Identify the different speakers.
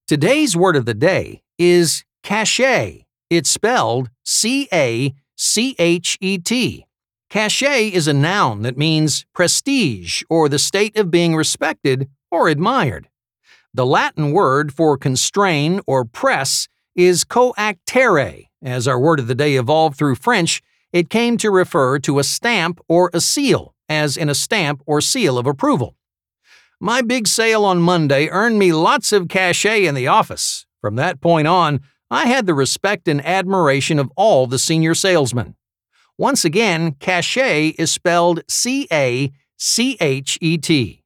Speaker 1: Today's word of the day is cachet. It's spelled C-A-C-H-E-T. Cachet is a noun that means prestige or the state of being respected or admired. The Latin word for constrain or press is coactere. As our word of the day evolved through French, it came to refer to a stamp or a seal, as in a stamp or seal of approval. My big sale on Monday earned me lots of cachet in the office. From that point on, I had the respect and admiration of all the senior salesmen. Once again, cachet is spelled C-A-C-H-E-T.